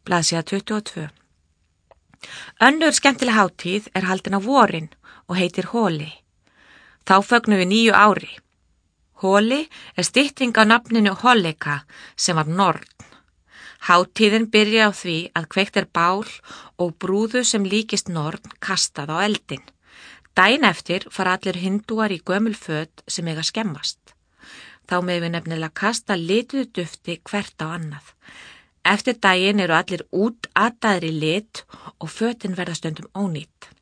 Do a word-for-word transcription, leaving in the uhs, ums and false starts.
blaðsíða tuttugu og tvö. Önnur skemmtileg hátíð er haldin á vorin og heitir Hóli. Þá fögnum við nýju ári. Hóli er stytting á nafninu Hollika sem var norn. Hátíðin byrja á því að kveikt er bál og brúðu sem líkist norn kastað á eldin. Daginn eftir fara allir hindúar í gömul föt sem eiga skemmast. Þá með við nefnilega kasta lituðu dufti hvert á annað. Eftir daginn eru allir útataðir í lit og fötin verða stundum ónýtt.